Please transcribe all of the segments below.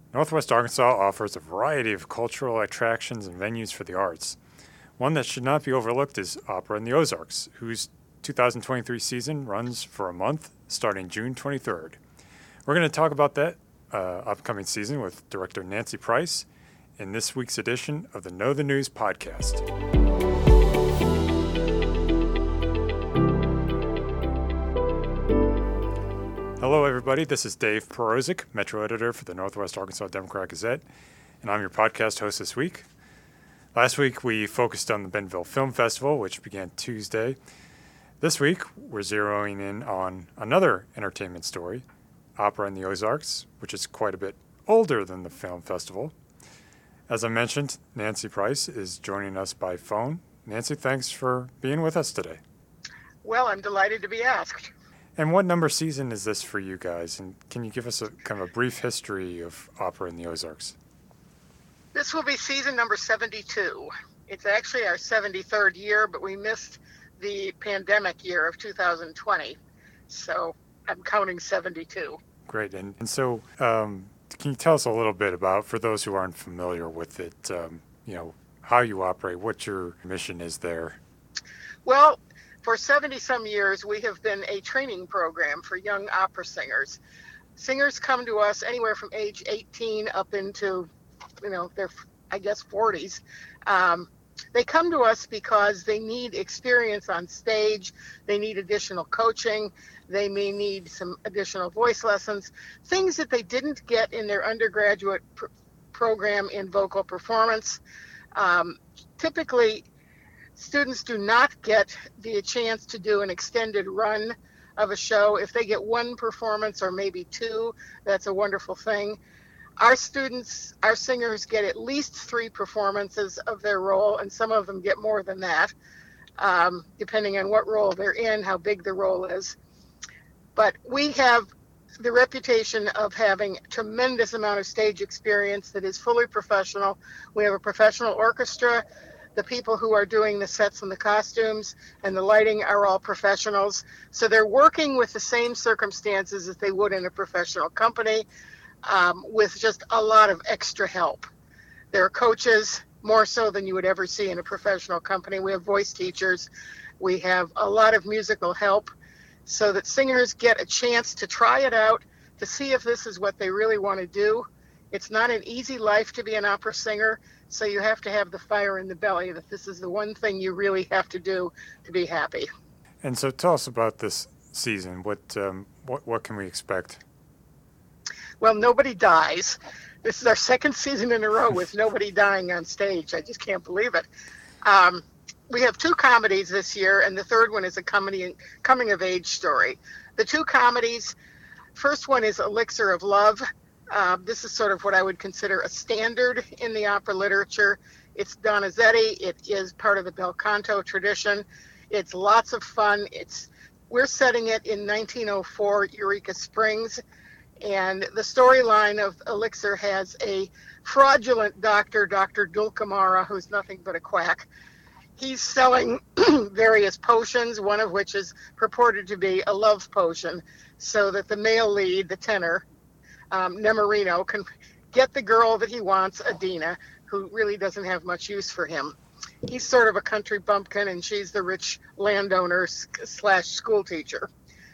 Northwest Arkansas offers a variety of cultural attractions and venues for the arts. One that should not be overlooked is Opera in the Ozarks, whose 2023 season runs for a month starting June 23rd. We're going to talk about that upcoming season with director Nancy Price in this week's edition of the Know the News podcast. Hello, everybody. This is Dave Perozik, Metro Editor for the Northwest Arkansas Democrat Gazette, and I'm your podcast host this week. Last week, we focused on the Bentonville Film Festival, which began Tuesday. This week, we're zeroing in on another entertainment story, Opera in the Ozarks, which is quite a bit older than the film festival. As I mentioned, Nancy Price is joining us by phone. Nancy, thanks for being with us today. Well, I'm delighted to be asked. And what number season is this for you guys? And can you give us a kind of a brief history of Opera in the Ozarks? This will be season number 72. It's actually our 73rd year, but we missed the pandemic year of 2020. So I'm counting 72. Great. And so can you tell us a little bit about, for those who aren't familiar with it, how you operate, what your mission is there? Well, for 70-some years, we have been a training program for young opera singers. Singers come to us anywhere from age 18 up into, their, 40s. They come to us because they need experience on stage. They need additional coaching. They may need some additional voice lessons, things that they didn't get in their undergraduate program in vocal performance. Typically, students do not get the chance to do an extended run of a show. If they get one performance or maybe two, that's a wonderful thing. Our singers get at least 3 performances of their role, and some of them get more than that, depending on what role they're in, how big the role is. But we have the reputation of having a tremendous amount of stage experience that is fully professional. We have a professional orchestra. The people who are doing the sets and the costumes and the lighting are all professionals. So they're working with the same circumstances as they would in a professional company, with just a lot of extra help. There are coaches, more so than you would ever see in a professional company. We have voice teachers. We have a lot of musical help so that singers get a chance to try it out, to see if this is what they really want to do. It's not an easy life to be an opera singer. So you have to have the fire in the belly that this is the one thing you really have to do to be happy. And so tell us about this season. What can we expect? Well, nobody dies. This is our second season in a row with nobody dying on stage. I just can't believe it. We have 2 comedies this year, and the third one is a coming-of-age story. The 2 comedies, first one is Elixir of Love. This is sort of what I would consider a standard in the opera literature. It's Donizetti. It is part of the bel canto tradition. It's lots of fun. We're setting it in 1904 Eureka Springs, and the storyline of Elixir has a fraudulent doctor, Dr. Dulcamara, who's nothing but a quack. He's selling various potions, one of which is purported to be a love potion, so that the male lead, the tenor, Nemorino, can get the girl that he wants, Adina, who really doesn't have much use for him. He's sort of a country bumpkin, and she's the rich landowner / school teacher.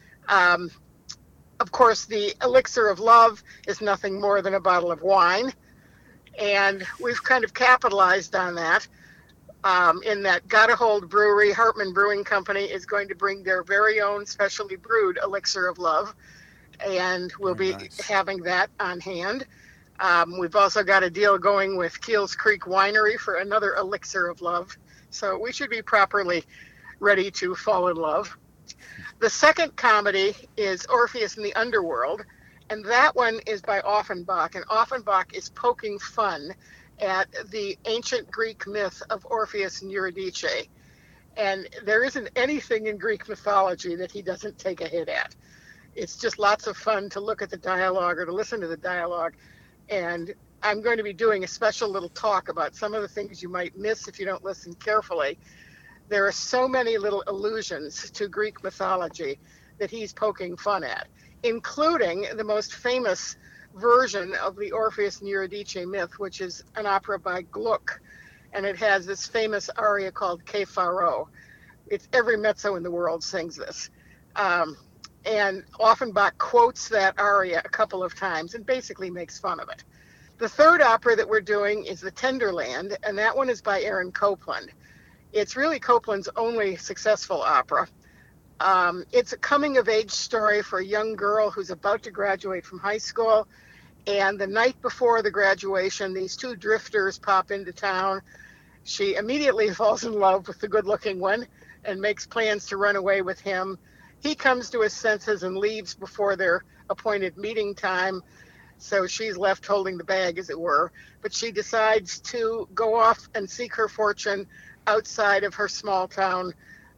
Of course, the Elixir of Love is nothing more than a bottle of wine, and we've kind of capitalized on that. In that Gotta Hold Brewery, Hartman Brewing Company, is going to bring their very own specially brewed Elixir of Love, and we'll be having that on hand. We've also got a deal going with Keels Creek Winery for another Elixir of Love, so we should be properly ready to fall in love. The second comedy is Orpheus in the Underworld, and that one is by Offenbach, and Offenbach is poking fun at the ancient Greek myth of Orpheus and Eurydice. And there isn't anything in Greek mythology that he doesn't take a hit at. It's just lots of fun to look at the dialogue or to listen to the dialogue. And I'm going to be doing a special little talk about some of the things you might miss if you don't listen carefully. There are so many little allusions to Greek mythology that he's poking fun at, including the most famous version of the Orpheus and Eurydice myth, which is an opera by Gluck, and it has this famous aria called Che Faro. It's every mezzo in the world sings this. And Offenbach quotes that aria a couple of times and basically makes fun of it. The third opera that we're doing is The Tenderland, and that one is by Aaron Copland. It's really Copland's only successful opera. It's a coming-of-age story for a young girl who's about to graduate from high school, and the night before the graduation, these two drifters pop into town. She immediately falls in love with the good-looking one and makes plans to run away with him. He comes to his senses and leaves before their appointed meeting time, so she's left holding the bag, as it were. But she decides to go off and seek her fortune outside of her small town,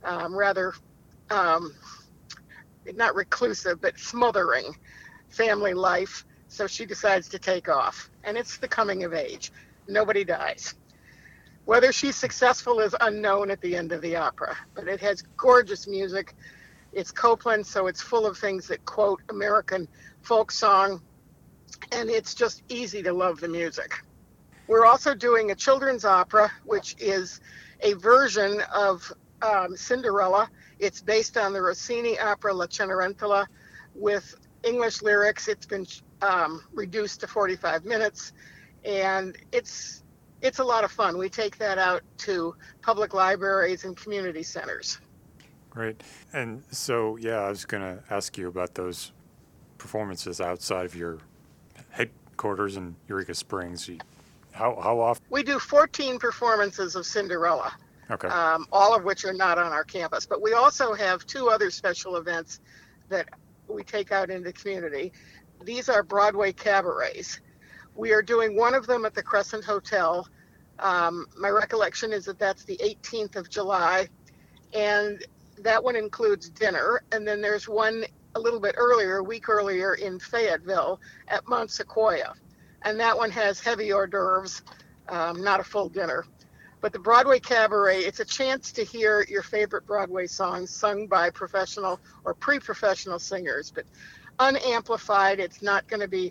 not reclusive, but smothering family life. So she decides to take off, and it's the coming of age. Nobody dies. Whether she's successful is unknown at the end of the opera, but it has gorgeous music. It's Copland, so it's full of things that quote American folk song, and it's just easy to love the music. We're also doing a children's opera, which is a version of Cinderella. It's based on the Rossini opera La Cenerentola with English lyrics. It's been reduced to 45 minutes, and it's a lot of fun. We take that out to public libraries and community centers. Great. And so, I was going to ask you about those performances outside of your headquarters in Eureka Springs. How often? We do 14 performances of Cinderella, Okay. All of which are not on our campus. But we also have two other special events that we take out into the community. These are Broadway cabarets. We are doing one of them at the Crescent Hotel. My recollection is that that's the 18th of July, and that one includes dinner. And then there's one a little bit earlier, a week earlier, in Fayetteville at Mount Sequoia. And that one has heavy hors d'oeuvres, not a full dinner. But the Broadway Cabaret, it's a chance to hear your favorite Broadway songs sung by professional or pre-professional singers, but unamplified. It's not going to be,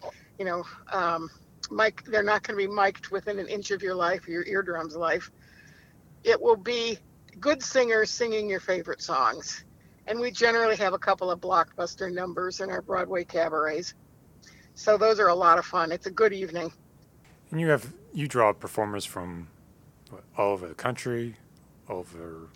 they're not going to be mic'd within an inch of your life, or your eardrum's life. It will be good singers singing your favorite songs. And we generally have a couple of blockbuster numbers in our Broadway cabarets. So those are a lot of fun. It's a good evening. And you draw performers from all over the country, how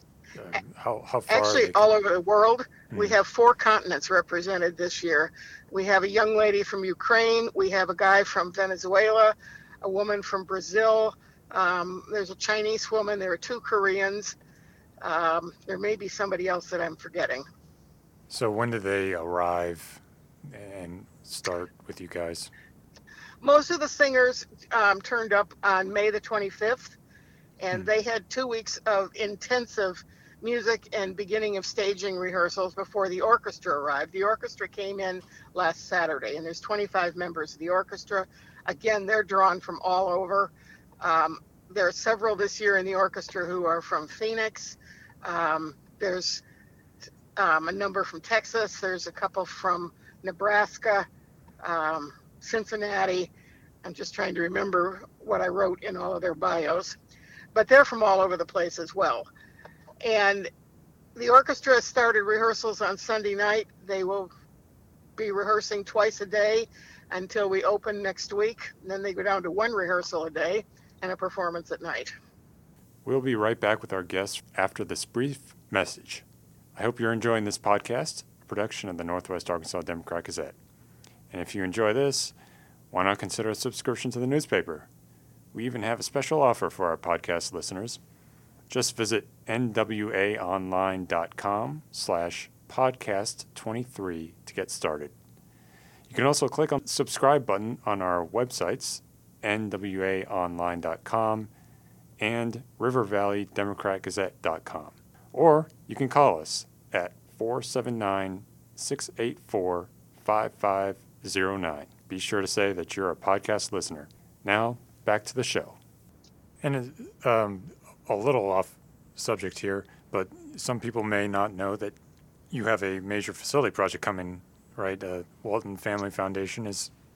far? Actually, all over the world. We have 4 continents represented this year. We have a young lady from Ukraine. We have a guy from Venezuela, a woman from Brazil. There's a Chinese woman. There are 2 Koreans. There may be somebody else that I'm forgetting. So when do they arrive and start with you guys? Most of the singers turned up on May the 25th, and they had 2 weeks of intensive music and beginning of staging rehearsals before the orchestra arrived. The orchestra came in last Saturday, and there's 25 members of the orchestra. Again, they're drawn from all over. There are several this year in the orchestra who are from Phoenix. There's a number from Texas. There's a couple from Nebraska, Cincinnati. I'm just trying to remember what I wrote in all of their bios. But they're from all over the place as well. And the orchestra started rehearsals on Sunday night. They will be rehearsing twice a day until we open next week. And then they go down to 1 rehearsal a day and a performance at night. We'll be right back with our guests after this brief message. I hope you're enjoying this podcast, a production of the Northwest Arkansas Democrat-Gazette. And if you enjoy this, why not consider a subscription to the newspaper? We even have a special offer for our podcast listeners. Just visit nwaonline.com/podcast23 to get started. You can also click on the subscribe button on our websites, nwaonline.com and rivervalleydemocratgazette.com. Or you can call us at 479-684-5509. Be sure to say that you're a podcast listener. Now, back to the show. And a little off subject here, but some people may not know that you have a major facility project coming, right? Walton Family Foundation is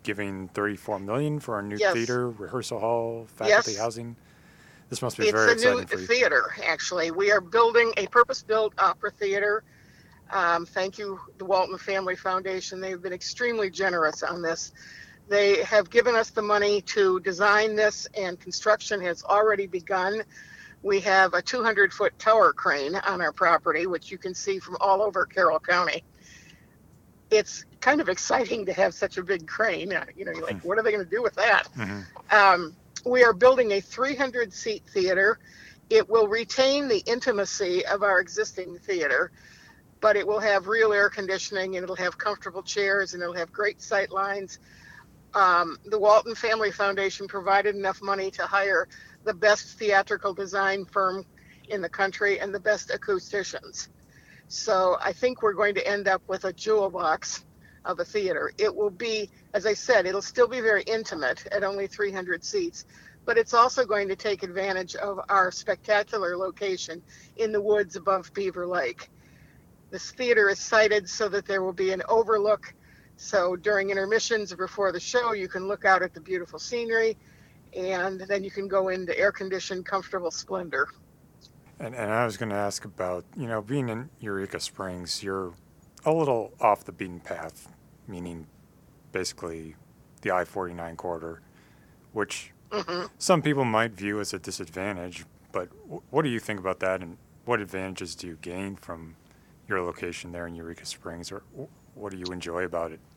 giving $34 million for a new Yes. theater, rehearsal hall, faculty Yes. housing. This must be very It's a exciting new for you. theater, actually. We are building a purpose-built opera theater. Thank you, the Walton Family Foundation. They've been extremely generous on this. They have given us the money to design this, and construction has already begun. We have a 200-foot tower crane on our property, which you can see from all over Carroll County. It's kind of exciting to have such a big crane. You're like, what are they going to do with that? Mm-hmm. We are building a 300-seat theater. It will retain the intimacy of our existing theater, but it will have real air conditioning, and it'll have comfortable chairs, and it'll have great sight lines. The Walton Family Foundation provided enough money to hire the best theatrical design firm in the country and the best acousticians. So I think we're going to end up with a jewel box of a theater. It will be, as I said, it'll still be very intimate at only 300 seats, but it's also going to take advantage of our spectacular location in the woods above Beaver Lake. This theater is sited so that there will be an overlook. So during intermissions or before the show, you can look out at the beautiful scenery, and then you can go into air-conditioned, comfortable splendor. And I was going to ask about, being in Eureka Springs, you're a little off the beaten path, meaning basically the I-49 corridor, which some people might view as a disadvantage. But what do you think about that, and what advantages do you gain from your location there in Eureka Springs, or what do you enjoy about it?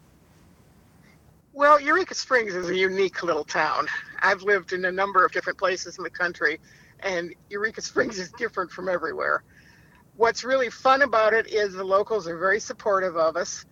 Well, Eureka Springs is a unique little town. I've lived in a number of different places in the country, and Eureka Springs is different from everywhere. What's really fun about it is the locals are very supportive of us.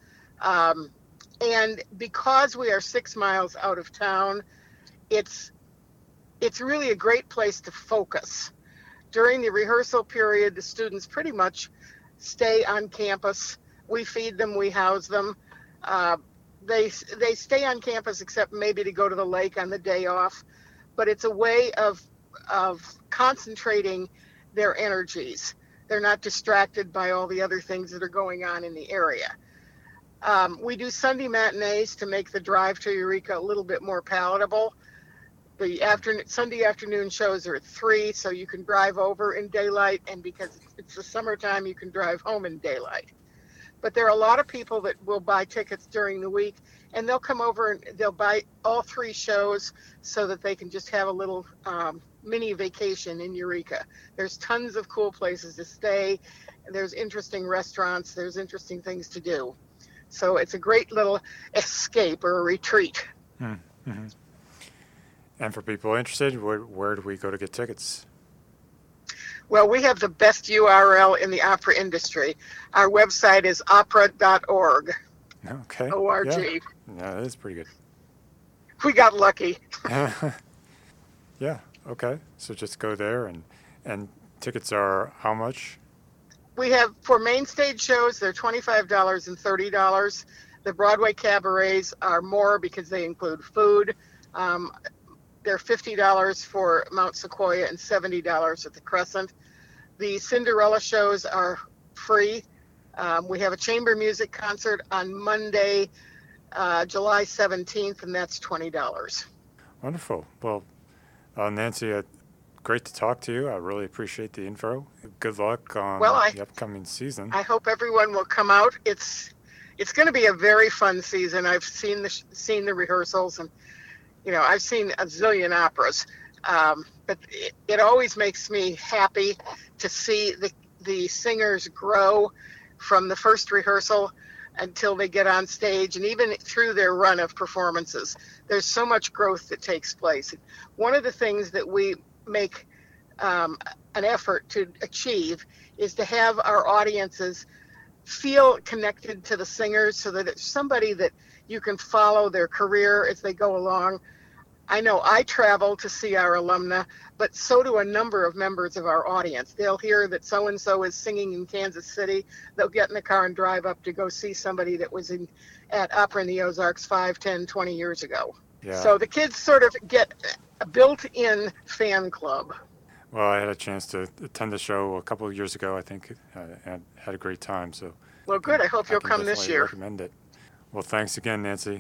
And because we are 6 miles out of town, it's really a great place to focus. During the rehearsal period, the students pretty much stay on campus. We feed them, we house them. They stay on campus except maybe to go to the lake on the day off. But it's a way of concentrating their energies. They're not distracted by all the other things that are going on in the area. We do Sunday matinees to make the drive to Eureka a little bit more palatable. The Sunday afternoon shows are at 3, so you can drive over in daylight, and because it's the summertime, you can drive home in daylight. But there are a lot of people that will buy tickets during the week, and they'll come over and they'll buy all 3 shows so that they can just have a little mini vacation in Eureka. There's tons of cool places to stay. There's interesting restaurants. There's interesting things to do. So it's a great little escape or a retreat. Mm-hmm. And for people interested, where do we go to get tickets? Well, we have the best URL in the opera industry. Our website is opera.org. Okay. O-R-G. Yeah, that is pretty good. We got lucky. Yeah, okay. So just go there, and tickets are how much? We have, for main stage shows, they're $25 and $30. The Broadway cabarets are more because they include food. They're $50 for Mount Sequoia and $70 at the Crescent. The Cinderella shows are free. We have a chamber music concert on Monday, July 17th, and that's $20. Wonderful. Well, Nancy, great to talk to you. I really appreciate the info. Good luck on the upcoming season. I hope everyone will come out. It's going to be a very fun season. I've seen the rehearsals, and I've seen a zillion operas, but it always makes me happy to see the singers grow from the first rehearsal until they get on stage, and even through their run of performances. There's so much growth that takes place. One of the things that we make an effort to achieve is to have our audiences feel connected to the singers, so that it's somebody that you can follow their career as they go along. I know I travel to see our alumna, but so do a number of members of our audience. They'll hear that so-and-so is singing in Kansas City. They'll get in the car and drive up to go see somebody that was at Opera in the Ozarks 5, 10, 20 years ago. Yeah. So the kids sort of get a built-in fan club. Well, I had a chance to attend the show a couple of years ago, I think, and had a great time. So. Well, good. I hope you'll come this year. Recommend it. Well, thanks again, Nancy.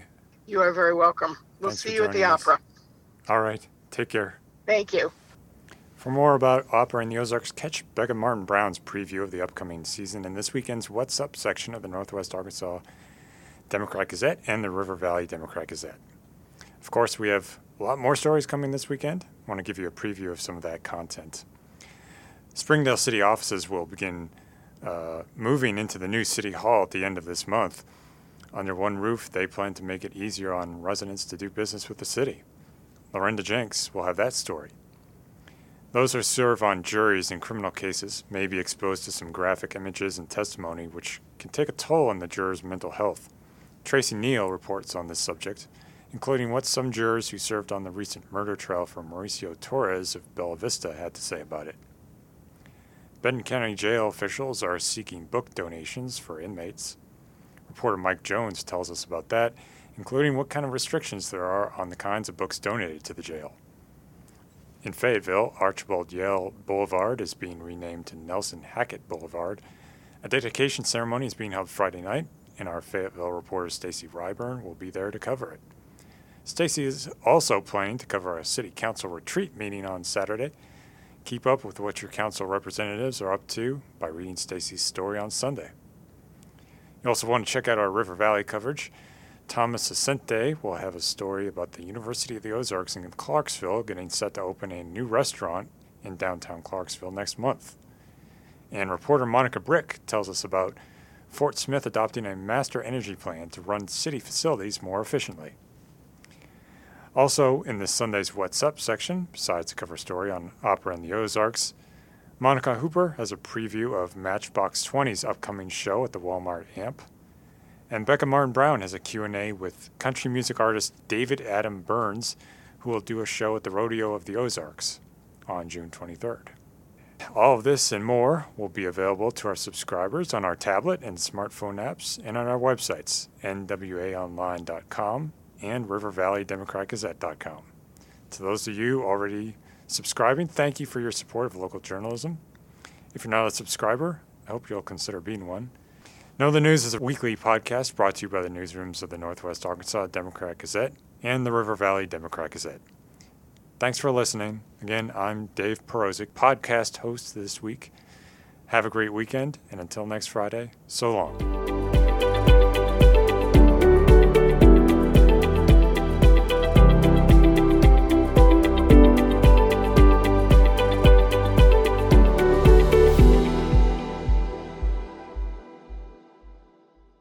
You are very welcome. We'll Thanks see for you at the joining us. opera. All right. Take care. Thank you. For more about opera in the Ozarks, catch Becca Martin Brown's preview of the upcoming season in this weekend's What's Up section of the Northwest Arkansas Democrat-Gazette and the River Valley Democrat-Gazette. Of course, we have a lot more stories coming this weekend. I want to give you a preview of some of that content. Springdale City offices will begin moving into the new City Hall at the end of this month. Under one roof, they plan to make it easier on residents to do business with the city. Lorinda Jenks will have that story. Those who serve on juries in criminal cases may be exposed to some graphic images and testimony which can take a toll on the jurors' mental health. Tracy Neal reports on this subject, including what some jurors who served on the recent murder trial for Mauricio Torres of Bella Vista had to say about it. Benton County Jail officials are seeking book donations for inmates. Reporter Mike Jones tells us about that, including what kind of restrictions there are on the kinds of books donated to the jail. In Fayetteville, Archibald Yale Boulevard is being renamed to Nelson Hackett Boulevard. A dedication ceremony is being held Friday night, and our Fayetteville reporter Stacy Ryburn will be there to cover it. Stacy is also planning to cover a city council retreat meeting on Saturday. Keep up with what your council representatives are up to by reading Stacy's story on Sunday. You also want to check out our River Valley coverage. Thomas Ascente will have a story about the University of the Ozarks in Clarksville getting set to open a new restaurant in downtown Clarksville next month. And reporter Monica Brick tells us about Fort Smith adopting a master energy plan to run city facilities more efficiently. Also, in this Sunday's What's Up section, besides a cover story on opera in the Ozarks, Monica Hooper has a preview of Matchbox 20's upcoming show at the Walmart Amp. And Becca Martin Brown has a Q&A with country music artist David Adam Burns, who will do a show at the Rodeo of the Ozarks on June 23rd. All of this and more will be available to our subscribers on our tablet and smartphone apps and on our websites, nwaonline.com and rivervalleydemocratgazette.com. To those of you already subscribing, thank you for your support of local journalism. If you're not a subscriber, I hope you'll consider being one. Know the News is a weekly podcast brought to you by the newsrooms of the Northwest Arkansas Democrat-Gazette and the River Valley Democrat-Gazette. Thanks for listening. Again, I'm Dave Perozik, podcast host this week. Have a great weekend, and until next Friday, so long.